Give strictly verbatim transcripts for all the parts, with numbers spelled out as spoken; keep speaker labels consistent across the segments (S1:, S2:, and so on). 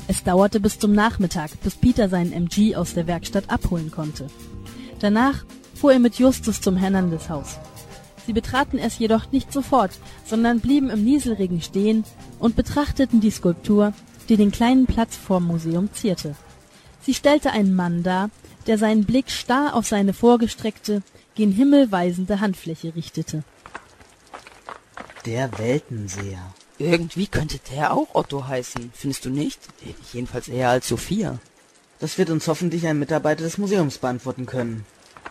S1: Es dauerte bis zum Nachmittag, bis Peter seinen M G aus der Werkstatt abholen konnte. Danach fuhr er mit Justus zum Hernandez-Haus. Sie betraten es jedoch nicht sofort, sondern blieben im Nieselregen stehen und betrachteten die Skulptur, die den kleinen Platz vorm Museum zierte. Sie stellte einen Mann dar, der seinen Blick starr auf seine vorgestreckte, gen Himmel weisende Handfläche richtete.
S2: Der Weltenseher.
S3: Irgendwie könnte der auch Otto heißen, findest du nicht? Jedenfalls eher als Sophia.
S2: Das wird uns hoffentlich ein Mitarbeiter des Museums beantworten können.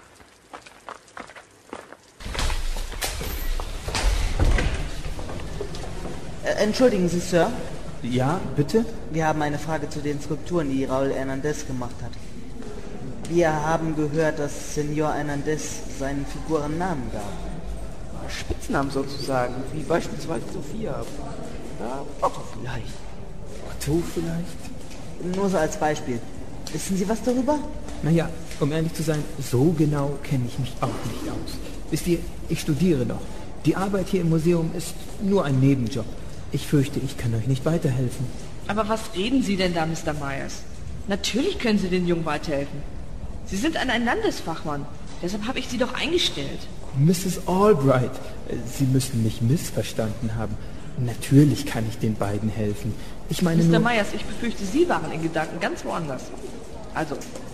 S2: Äh, entschuldigen Sie, Sir.
S4: Ja, bitte?
S2: Wir haben eine Frage zu den Skulpturen, die Raúl Hernández gemacht hat. Wir haben gehört, dass Señor Hernández seinen Figuren Namen gab.
S3: Spitznamen sozusagen, wie beispielsweise Sophia. Ja, Otto vielleicht.
S4: Otto vielleicht?
S2: Nur so als Beispiel. Wissen Sie was darüber?
S4: Naja, um ehrlich zu sein, so genau kenne ich mich auch nicht aus. Wisst ihr, ich studiere noch. Die Arbeit hier im Museum ist nur ein Nebenjob. Ich fürchte, ich kann euch nicht weiterhelfen.
S5: Aber was reden Sie denn da, Mister Myers? Natürlich können Sie den Jungen weiterhelfen. Sie sind ein Landesfachmann. Deshalb habe ich Sie doch eingestellt.
S4: Misses Albright, Sie müssen mich missverstanden haben. Natürlich kann ich den beiden helfen. Ich meine
S5: Mister
S4: nur...
S5: Myers, ich befürchte, Sie waren in Gedanken ganz woanders. Also,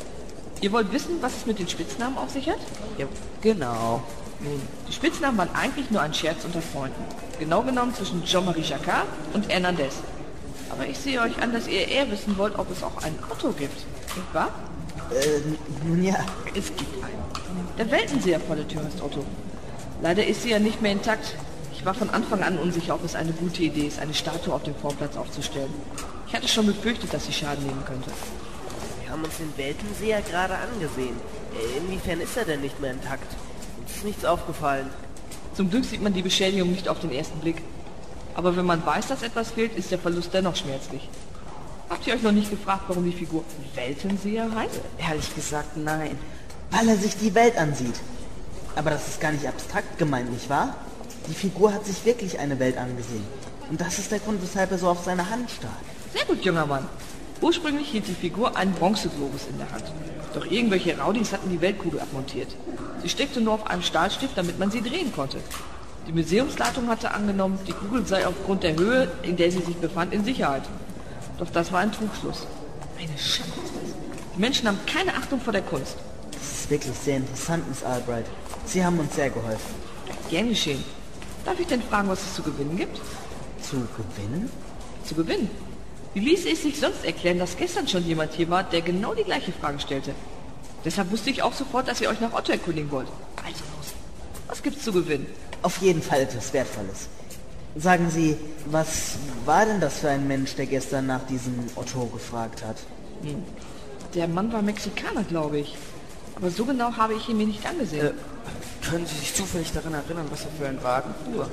S5: ihr wollt wissen, was es mit den Spitznamen auf sich hat?
S3: Ja, genau.
S5: Nun, die Spitznamen waren eigentlich nur ein Scherz unter Freunden. Genau genommen zwischen Jean-Marie Jacquard und Hernández. Aber ich sehe euch an, dass ihr eher wissen wollt, ob es auch einen Otto gibt. Nicht wahr?
S2: Äh, nun ja.
S5: Es gibt einen. Der Weltenseher vor der Tür heißt Otto. Leider ist sie ja nicht mehr intakt. Ich war von Anfang an unsicher, ob es eine gute Idee ist, eine Statue auf dem Vorplatz aufzustellen. Ich hatte schon befürchtet, dass sie Schaden nehmen könnte.
S6: Wir haben uns den Weltenseher gerade angesehen. Inwiefern ist er denn nicht mehr intakt? Uns ist nichts aufgefallen.
S5: Zum Glück sieht man die Beschädigung nicht auf den ersten Blick. Aber wenn man weiß, dass etwas fehlt, ist der Verlust dennoch schmerzlich. Habt ihr euch noch nicht gefragt, warum die Figur Weltenseher heißt?
S3: Ehrlich gesagt, nein.
S2: Weil er sich die Welt ansieht. Aber das ist gar nicht abstrakt gemeint, nicht wahr? Die Figur hat sich wirklich eine Welt angesehen. Und das ist der Grund, weshalb er so auf seine Hand starrt.
S5: Sehr gut, junger Mann. Ursprünglich hielt die Figur einen Bronzeglobus in der Hand. Doch irgendwelche Raudis hatten die Weltkugel abmontiert. Sie steckte nur auf einem Stahlstift, damit man sie drehen konnte. Die Museumsleitung hatte angenommen, die Kugel sei aufgrund der Höhe, in der sie sich befand, in Sicherheit. Doch das war ein Trugschluss. Eine Schande. Die Menschen haben keine Achtung vor der Kunst.
S2: Das ist wirklich sehr interessant, Miss Albright. Sie haben uns sehr geholfen.
S5: Gern geschehen. Darf ich denn fragen, was es zu gewinnen gibt?
S2: Zu gewinnen?
S5: Zu gewinnen? Wie ließe es sich sonst erklären, dass gestern schon jemand hier war, der genau die gleiche Frage stellte? Deshalb wusste ich auch sofort, dass ihr euch nach Otto erkundigen wollt. Also los, was gibt's zu gewinnen?
S2: Auf jeden Fall etwas Wertvolles. Sagen Sie, was war denn das für ein Mensch, der gestern nach diesem Otto gefragt hat?
S5: Hm. Der Mann war Mexikaner, glaube ich. Aber so genau habe ich ihn mir nicht angesehen.
S3: Äh, können Sie sich zufällig daran erinnern, was er für einen Wagen fuhr?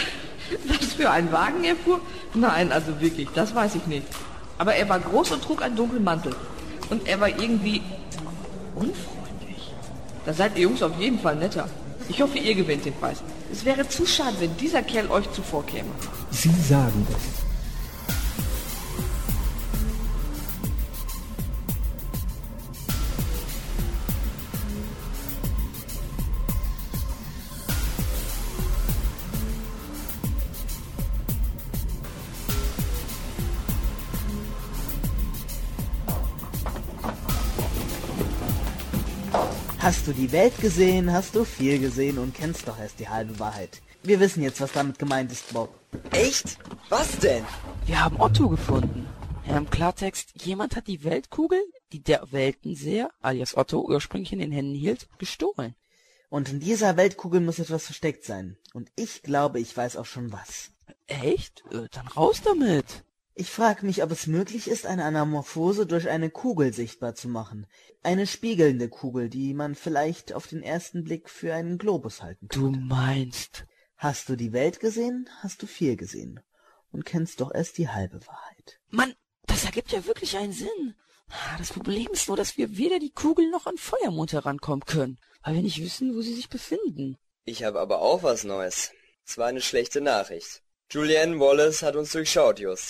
S5: Was für ein Wagen er fuhr? Nein, also wirklich, das weiß ich nicht. Aber er war groß und trug einen dunklen Mantel. Und er war irgendwie unfreundlich. Da seid ihr Jungs auf jeden Fall netter. Ich hoffe, ihr gewinnt den Preis. Es wäre zu schade, wenn dieser Kerl euch zuvorkäme.
S4: Sie sagen das.
S2: Hast du die Welt gesehen, hast du viel gesehen und kennst doch erst die halbe Wahrheit. Wir wissen jetzt, was damit gemeint ist, Bob.
S6: Echt? Was denn?
S3: Wir haben Otto gefunden. Ja, im Klartext, jemand hat die Weltkugel, die der Weltenseher, alias Otto, ursprünglich in den Händen hielt, gestohlen.
S2: Und in dieser Weltkugel muss etwas versteckt sein. Und ich glaube, ich weiß auch schon was.
S3: Echt? Äh, Dann raus damit.
S2: Ich frage mich, ob es möglich ist, eine Anamorphose durch eine Kugel sichtbar zu machen. Eine spiegelnde Kugel, die man vielleicht auf den ersten Blick für einen Globus halten könnte.
S3: Du meinst...
S2: Hast du die Welt gesehen, hast du viel gesehen. Und kennst doch erst die halbe Wahrheit.
S3: Mann, das ergibt ja wirklich einen Sinn. Das Problem ist nur, dass wir weder die Kugel noch an Feuermond herankommen können, weil wir nicht wissen, wo sie sich befinden.
S7: Ich habe aber auch was Neues. Es war eine schlechte Nachricht. Julianne Wallace hat uns durchschaut, Just.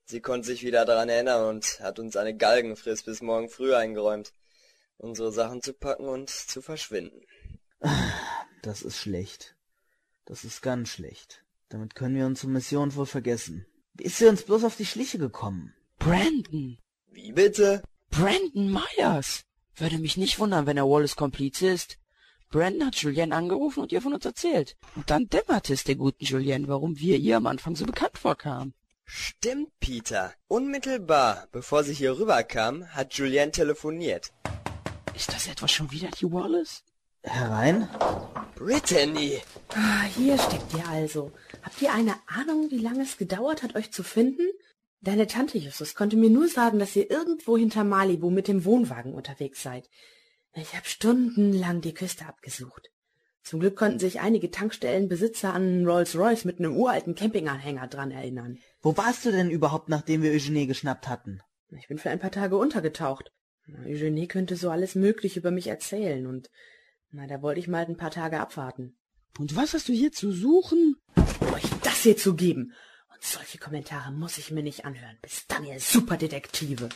S7: Sie konnte sich wieder daran erinnern und hat uns eine Galgenfrist bis morgen früh eingeräumt, unsere Sachen zu packen und zu verschwinden.
S2: Das ist schlecht. Das ist ganz schlecht. Damit können wir unsere Mission wohl vergessen. Wie ist sie uns bloß auf die Schliche gekommen?
S3: Brandon.
S7: Wie bitte?
S3: Brandon Myers. Würde mich nicht wundern, wenn er Wallace Komplize ist. Brandon hat Julienne angerufen und ihr von uns erzählt. Und dann dämmerte es der guten Julienne, warum wir ihr am Anfang so bekannt vorkamen.
S7: Stimmt, Peter. Unmittelbar, bevor sie hier rüberkam, hat Julienne telefoniert.
S3: Ist das etwa schon wieder die Wallace?
S2: Herein?
S7: Brittany!
S8: Ah, hier steckt ihr also. Habt ihr eine Ahnung, wie lange es gedauert hat, euch zu finden? Deine Tante Justus konnte mir nur sagen, dass ihr irgendwo hinter Malibu mit dem Wohnwagen unterwegs seid. Ich habe stundenlang die Küste abgesucht. Zum Glück konnten sich einige Tankstellenbesitzer an einen Rolls-Royce mit einem uralten Campinganhänger dran erinnern.
S2: Wo warst du denn überhaupt, nachdem wir Eugenie geschnappt hatten?
S8: Ich bin für ein paar Tage untergetaucht. Eugenie könnte so alles Mögliche über mich erzählen und na, da wollte ich mal ein paar Tage abwarten.
S3: Und was hast du hier zu suchen?
S8: Um euch das hier zu geben. Und solche Kommentare muss ich mir nicht anhören. Bis dann, ihr Superdetektive.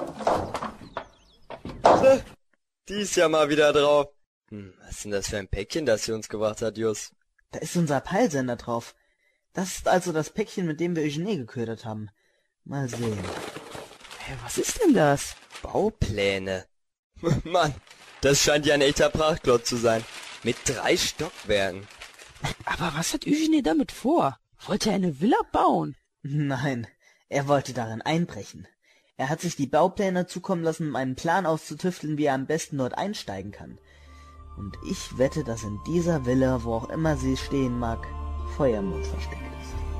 S7: Die ist ja mal wieder drauf. Hm, was ist denn das für ein Päckchen, das sie uns gebracht hat, Jus?
S2: Da ist unser Peilsender drauf. Das ist also das Päckchen, mit dem wir Eugenie geködert haben. Mal sehen.
S3: Hä, was ist denn das?
S7: Baupläne. Mann, das scheint ja ein echter Prachtklotz zu sein. Mit drei Stockwerken.
S3: Aber was hat Eugenie damit vor? Wollte er eine Villa bauen?
S2: Nein, er wollte darin einbrechen. Er hat sich die Baupläne zukommen lassen, um einen Plan auszutüfteln, wie er am besten dort einsteigen kann. Und ich wette, dass in dieser Villa, wo auch immer sie stehen mag, Feuermond versteckt ist.